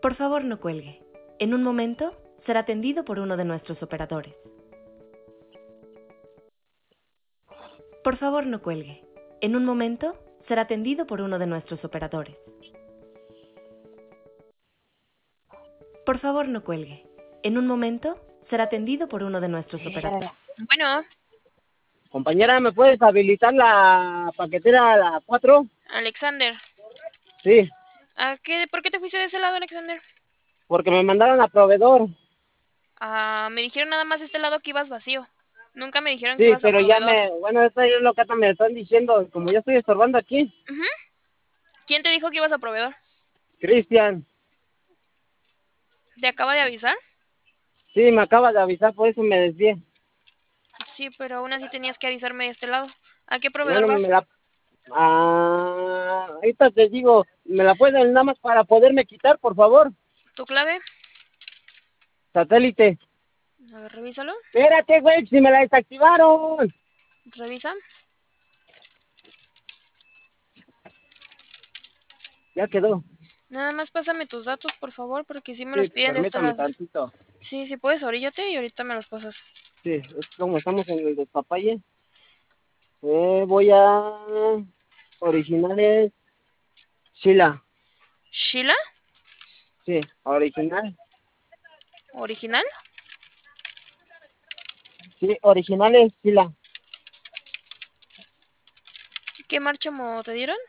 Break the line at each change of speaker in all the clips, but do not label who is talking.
Por favor, no cuelgue. En un momento será atendido por uno de nuestros operadores. Por favor, no cuelgue. En un momento será atendido por uno de nuestros operadores. Por favor, no cuelgue. En un momento será atendido por uno de nuestros operadores.
Bueno,
Compañera, ¿me puedes habilitar la paquetera a la 4?
Alexander.
Sí,
¿Por qué te fuiste de ese lado, Alexander?
porque me mandaron a proveedor.
Me dijeron nada más de este lado que ibas vacío. Nunca me dijeron que
Sí,
ibas a
pero
proveedor.
bueno, esto es lo que me están diciendo, como yo estoy estorbando aquí.
Ujú. ¿Quién te dijo que ibas a proveedor?
Cristian,
¿Te acaba de avisar?
sí, me acaba de avisar, por eso me desvié.
Sí, pero aún así tenías que avisarme de este lado. ¿A qué proveedor
Bueno,
vas?
ahorita te digo, ¿me la pueden nada más para poderme quitar, por favor?
¿Tu clave?
Satélite.
A ver, revísalo.
Espérate, güey, si me la desactivaron.
Revisa.
Ya quedó.
Nada más pásame tus datos, por favor, porque sí me
Sí,
los piden de este
permítame
lado.
tantito.
Sí, sí puedes, oríllate y ahorita me los pasas.
Sí, es como estamos en el despapalle. Voy a originales. Sheila.
¿Sheila?
Sí, original.
¿Original?
Sí, originales, Sheila.
¿Qué marchamo te dieron?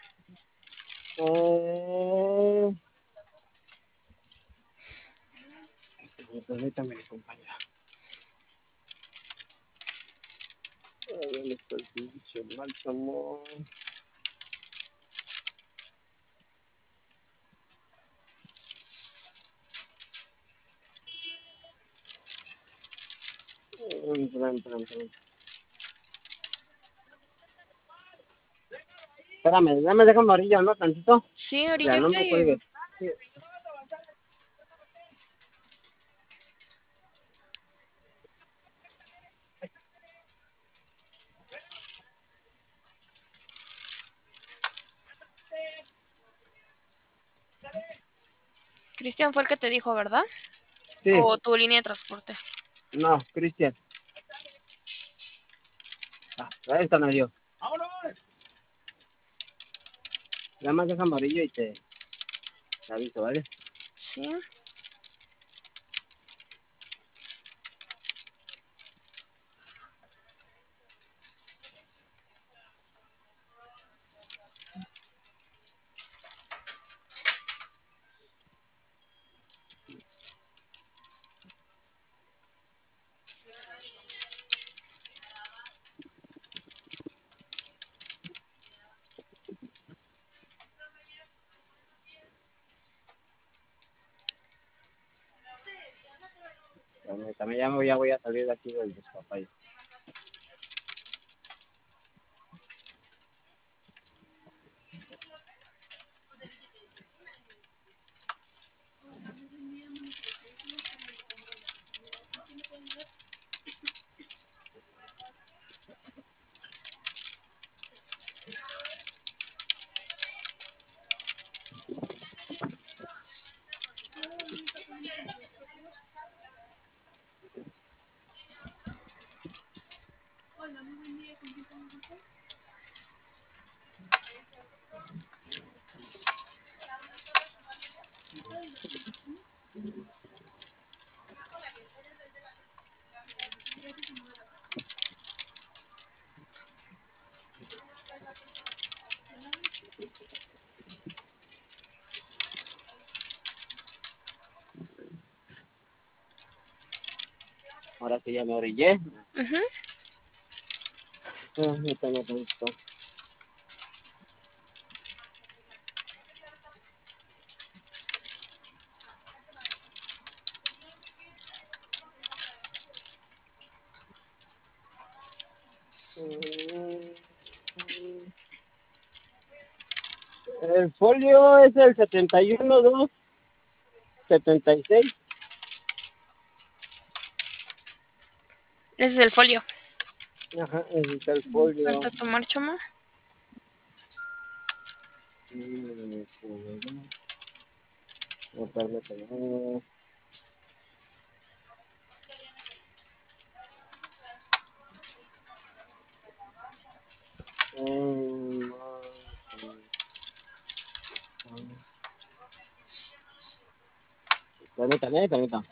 Permítame, compañera. ¿Dónde está el pinche Malcolm? Espérame, dame, déjame orillo, ¿no? Tantito.
Sí,
Ya, no
oríllate
me
y...
cuelgues. Sí.
Cristian fue el que te dijo, ¿verdad?
Sí,
¿O tu línea de transporte?
no, Cristian. Ahí está, no yo. Nada más deja amarillo y te aviso, ¿vale?
Sí.
También ya voy a salir de aquí del despapalle. Ahora sí ya me orillé.
Ujú.
No tengo tanto. El folio es el 71276.
Ese es el folio.
Ajá, ese es el folio.
Falta tu marchamo.
Permítame. Mm, Permítame.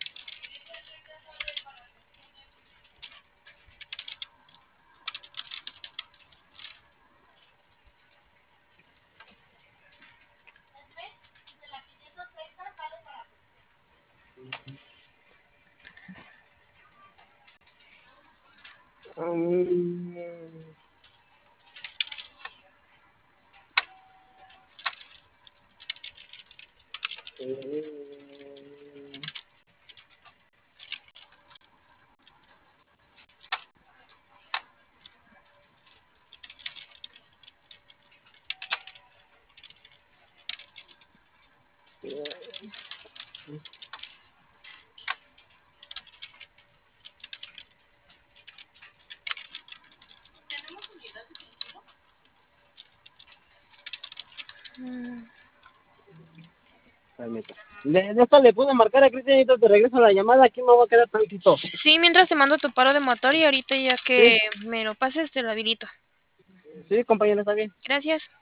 Mm,
Mm.
Permítame. De esta le pude marcar a Cristian y te regreso la llamada. Aquí me voy a quedar tantito.
Sí, mientras te mando tu paro de motor y ahorita ya que me lo pases te lo habilito.
Sí, compañera, está bien.
Gracias.